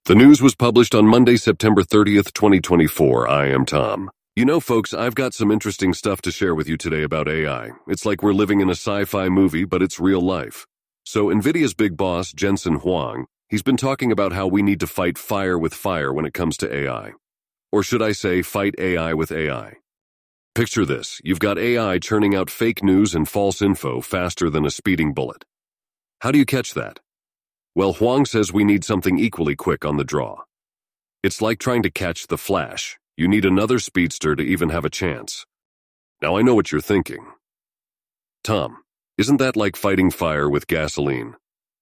The news was published on Monday, September 30th, 2024. I am Tom. You know, folks, I've got some interesting stuff to share with you today about AI. It's like we're living in a sci-fi movie, but it's real life. So NVIDIA's big boss, Jensen Huang, he's been talking about how we need to fight fire with fire when it comes to AI. Or should I say, fight AI with AI. Picture this. You've got AI churning out fake news and false info faster than a speeding bullet. How do you catch that? Well, Huang says we need something equally quick on the draw. It's like trying to catch the Flash. You need another speedster to even have a chance. Now I know what you're thinking. Tom, isn't that like fighting fire with gasoline?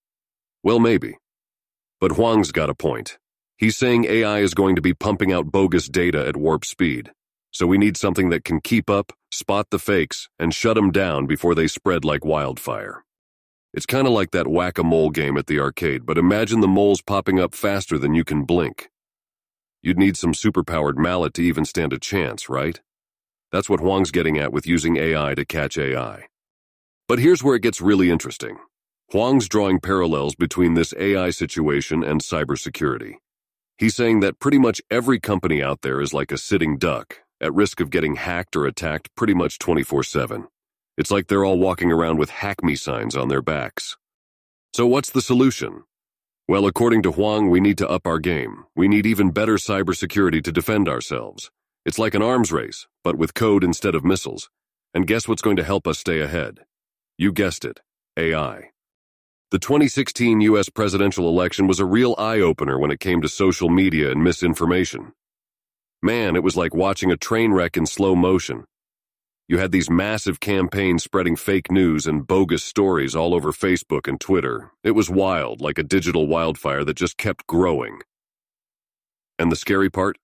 Well, maybe. But Huang's got a point. He's saying AI is going to be pumping out bogus data at warp speed. So we need something that can keep up, spot the fakes, and shut them down before they spread like wildfire. It's kind of like that whack-a-mole game at the arcade, but imagine the moles popping up faster than you can blink. You'd need some superpowered mallet to even stand a chance, right? That's what Huang's getting at with using AI to catch AI. But here's where it gets really interesting. Huang's drawing parallels between this AI situation and cybersecurity. He's saying that pretty much every company out there is like a sitting duck, at risk of getting hacked or attacked pretty much 24/7. It's like they're all walking around with hack me signs on their backs. So what's the solution? Well, according to Huang, we need to up our game. We need even better cybersecurity to defend ourselves. It's like an arms race, but with code instead of missiles. And guess what's going to help us stay ahead? You guessed it, AI. The 2016 U.S. presidential election was a real eye-opener when it came to social media and misinformation. Man, it was like watching a train wreck in slow motion. You had these massive campaigns spreading fake news and bogus stories all over Facebook and Twitter. It was wild, like a digital wildfire that just kept growing. And the scary part?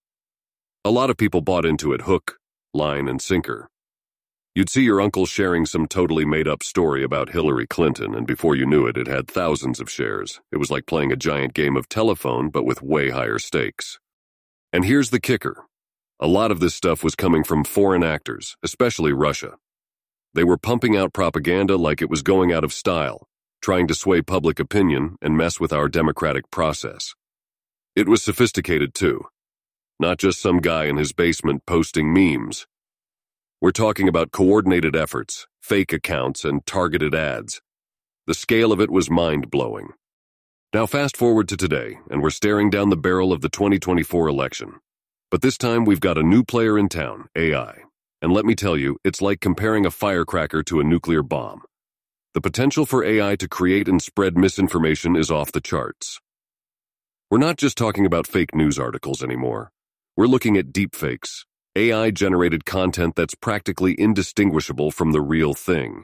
A lot of people bought into it hook, line, and sinker. You'd see your uncle sharing some totally made-up story about Hillary Clinton, and before you knew it, it had thousands of shares. It was like playing a giant game of telephone, but with way higher stakes. And here's the kicker. A lot of this stuff was coming from foreign actors, especially Russia. They were pumping out propaganda like it was going out of style, trying to sway public opinion and mess with our democratic process. It was sophisticated too. Not just some guy in his basement posting memes. We're talking about coordinated efforts, fake accounts, and targeted ads. The scale of it was mind-blowing. Now fast forward to today, and we're staring down the barrel of the 2024 election. But this time we've got a new player in town, AI. And let me tell you, it's like comparing a firecracker to a nuclear bomb. The potential for AI to create and spread misinformation is off the charts. We're not just talking about fake news articles anymore. We're looking at deepfakes, AI-generated content that's practically indistinguishable from the real thing.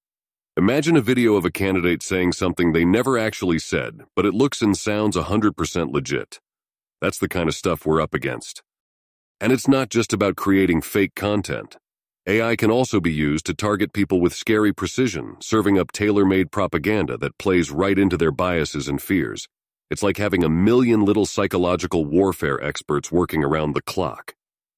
Imagine a video of a candidate saying something they never actually said, but it looks and sounds 100% legit. That's the kind of stuff we're up against. And it's not just about creating fake content. AI can also be used to target people with scary precision, serving up tailor-made propaganda that plays right into their biases and fears. It's like having a million little psychological warfare experts working around the clock.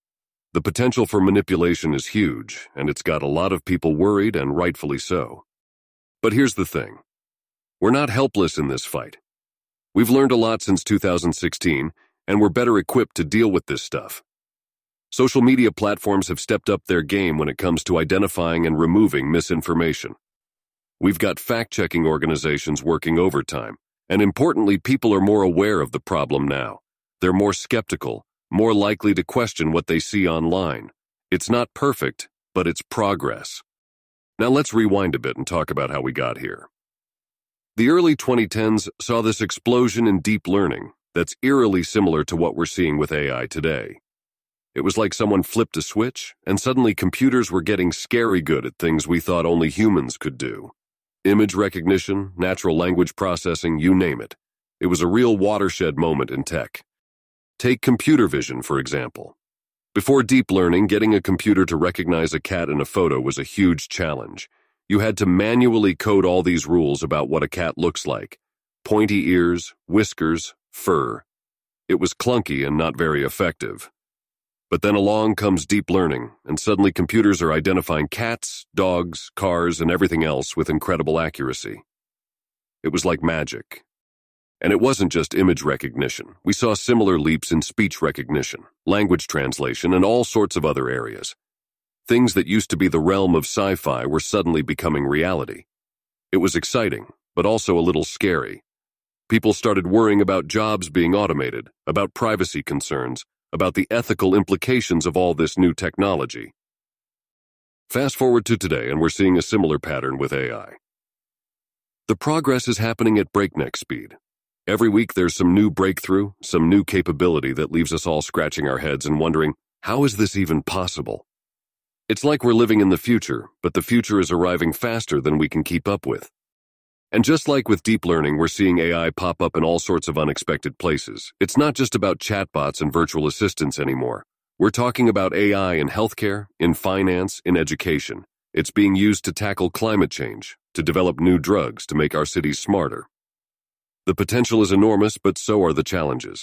The potential for manipulation is huge, and it's got a lot of people worried, and rightfully so. But here's the thing. We're not helpless in this fight. We've learned a lot since 2016, and we're better equipped to deal with this stuff. Social media platforms have stepped up their game when it comes to identifying and removing misinformation. We've got fact-checking organizations working overtime, and importantly, people are more aware of the problem now. They're more skeptical, more likely to question what they see online. It's not perfect, but it's progress. Now let's rewind a bit and talk about how we got here. The early 2010s saw this explosion in deep learning that's eerily similar to what we're seeing with AI today. It was like someone flipped a switch, and suddenly computers were getting scary good at things we thought only humans could do. Image recognition, natural language processing, you name it. It was a real watershed moment in tech. Take computer vision, for example. Before deep learning, getting a computer to recognize a cat in a photo was a huge challenge. You had to manually code all these rules about what a cat looks like. Pointy ears, whiskers, fur. It was clunky and not very effective. But then along comes deep learning, and suddenly computers are identifying cats, dogs, cars, and everything else with incredible accuracy. It was like magic. And it wasn't just image recognition. We saw similar leaps in speech recognition, language translation, and all sorts of other areas. Things that used to be the realm of sci-fi were suddenly becoming reality. It was exciting, but also a little scary. People started worrying about jobs being automated, about privacy concerns, about the ethical implications of all this new technology. Fast forward to today, and we're seeing a similar pattern with AI. The progress is happening at breakneck speed. Every week there's some new breakthrough, some new capability that leaves us all scratching our heads and wondering, how is this even possible? It's like we're living in the future, but the future is arriving faster than we can keep up with. And just like with deep learning, we're seeing AI pop up in all sorts of unexpected places. It's not just about chatbots and virtual assistants anymore. We're talking about AI in healthcare, in finance, in education. It's being used to tackle climate change, to develop new drugs, to make our cities smarter. The potential is enormous, but so are the challenges.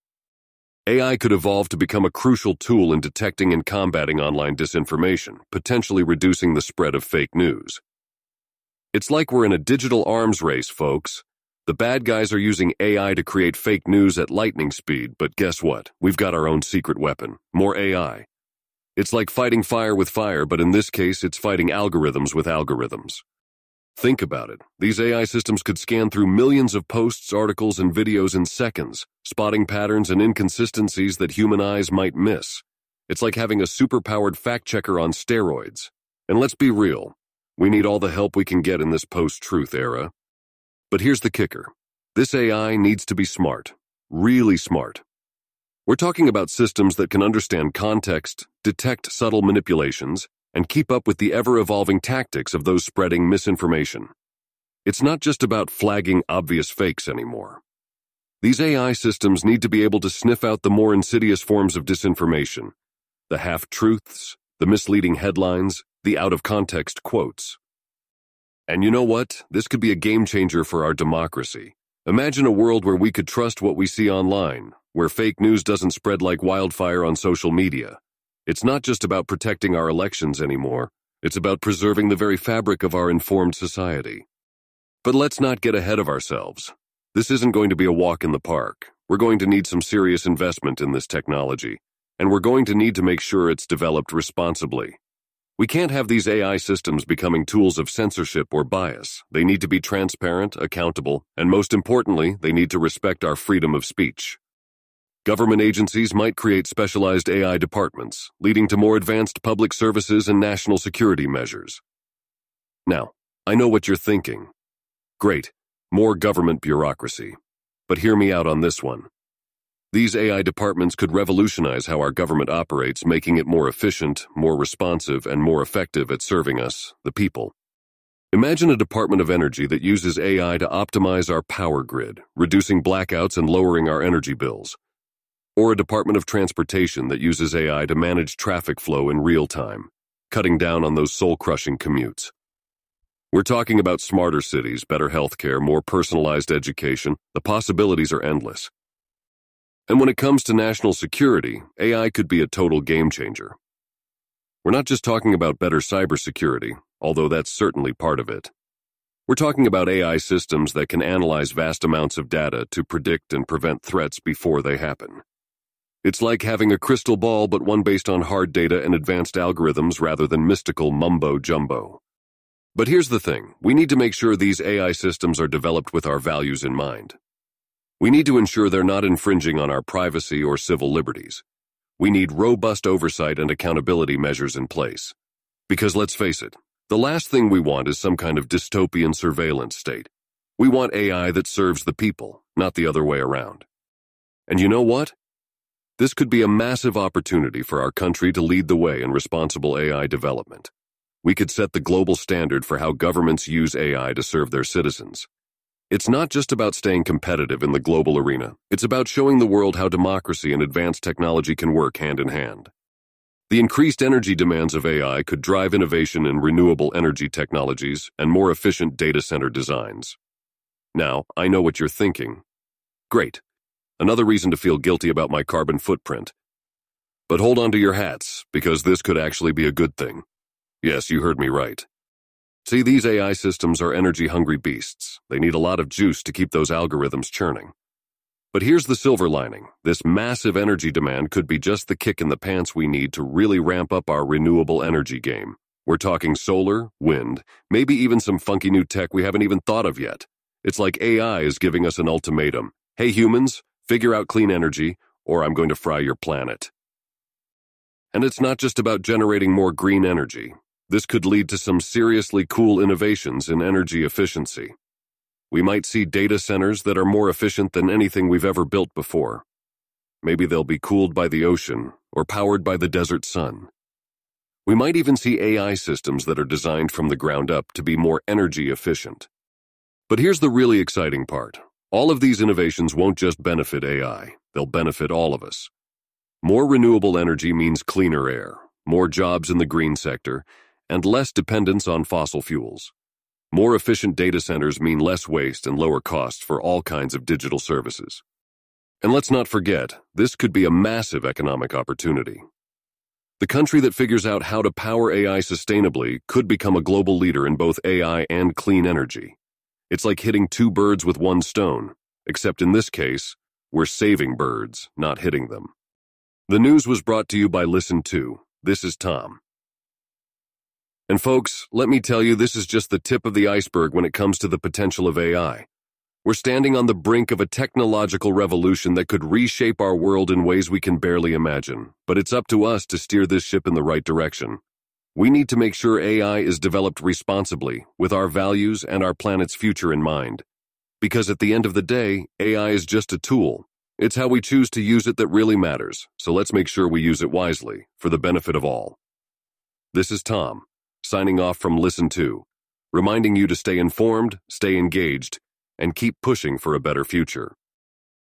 AI could evolve to become a crucial tool in detecting and combating online disinformation, potentially reducing the spread of fake news. It's like we're in a digital arms race, folks. The bad guys are using AI to create fake news at lightning speed, but guess what? We've got our own secret weapon, more AI. It's like fighting fire with fire, but in this case, it's fighting algorithms with algorithms. Think about it. These AI systems could scan through millions of posts, articles, and videos in seconds, spotting patterns and inconsistencies that human eyes might miss. It's like having a superpowered fact-checker on steroids. And let's be real, we need all the help we can get in this post-truth era. But here's the kicker. This AI needs to be smart, really smart. We're talking about systems that can understand context, detect subtle manipulations, and keep up with the ever-evolving tactics of those spreading misinformation. It's not just about flagging obvious fakes anymore. These AI systems need to be able to sniff out the more insidious forms of disinformation, the half-truths, the misleading headlines, the out-of-context quotes. And you know what? This could be a game-changer for our democracy. Imagine a world where we could trust what we see online, where fake news doesn't spread like wildfire on social media. It's not just about protecting our elections anymore. It's about preserving the very fabric of our informed society. But let's not get ahead of ourselves. This isn't going to be a walk in the park. We're going to need some serious investment in this technology, and we're going to need to make sure it's developed responsibly. We can't have these AI systems becoming tools of censorship or bias. They need to be transparent, accountable, and most importantly, they need to respect our freedom of speech. Government agencies might create specialized AI departments, leading to more advanced public services and national security measures. Now, I know what you're thinking. Great, more government bureaucracy. But hear me out on this one. These AI departments could revolutionize how our government operates, making it more efficient, more responsive, and more effective at serving us, the people. Imagine a Department of Energy that uses AI to optimize our power grid, reducing blackouts and lowering our energy bills. Or a Department of Transportation that uses AI to manage traffic flow in real time, cutting down on those soul-crushing commutes. We're talking about smarter cities, better healthcare, more personalized education. The possibilities are endless. And when it comes to national security, AI could be a total game changer. We're not just talking about better cybersecurity, although that's certainly part of it. We're talking about AI systems that can analyze vast amounts of data to predict and prevent threats before they happen. It's like having a crystal ball, but one based on hard data and advanced algorithms rather than mystical mumbo-jumbo. But here's the thing, we need to make sure these AI systems are developed with our values in mind. We need to ensure they're not infringing on our privacy or civil liberties. We need robust oversight and accountability measures in place. Because let's face it, the last thing we want is some kind of dystopian surveillance state. We want AI that serves the people, not the other way around. And you know what? This could be a massive opportunity for our country to lead the way in responsible AI development. We could set the global standard for how governments use AI to serve their citizens. It's not just about staying competitive in the global arena. It's about showing the world how democracy and advanced technology can work hand in hand. The increased energy demands of AI could drive innovation in renewable energy technologies and more efficient data center designs. Now, I know what you're thinking. Great. Another reason to feel guilty about my carbon footprint. But hold on to your hats, because this could actually be a good thing. Yes, you heard me right. See, these AI systems are energy-hungry beasts. They need a lot of juice to keep those algorithms churning. But here's the silver lining. This massive energy demand could be just the kick in the pants we need to really ramp up our renewable energy game. We're talking solar, wind, maybe even some funky new tech we haven't even thought of yet. It's like AI is giving us an ultimatum. Hey humans, figure out clean energy, or I'm going to fry your planet. And it's not just about generating more green energy. This could lead to some seriously cool innovations in energy efficiency. We might see data centers that are more efficient than anything we've ever built before. Maybe they'll be cooled by the ocean or powered by the desert sun. We might even see AI systems that are designed from the ground up to be more energy efficient. But here's the really exciting part. All of these innovations won't just benefit AI, they'll benefit all of us. More renewable energy means cleaner air, more jobs in the green sector, and less dependence on fossil fuels. More efficient data centers mean less waste and lower costs for all kinds of digital services. And let's not forget, this could be a massive economic opportunity. The country that figures out how to power AI sustainably could become a global leader in both AI and clean energy. It's like hitting two birds with one stone, except in this case, we're saving birds, not hitting them. The news was brought to you by Listen2. This is Tom. And folks, let me tell you, this is just the tip of the iceberg when it comes to the potential of AI. We're standing on the brink of a technological revolution that could reshape our world in ways we can barely imagine, but it's up to us to steer this ship in the right direction. We need to make sure AI is developed responsibly, with our values and our planet's future in mind. Because at the end of the day, AI is just a tool. It's how we choose to use it that really matters, so let's make sure we use it wisely, for the benefit of all. This is Tom, signing off from Listen2, reminding you to stay informed, stay engaged, and keep pushing for a better future.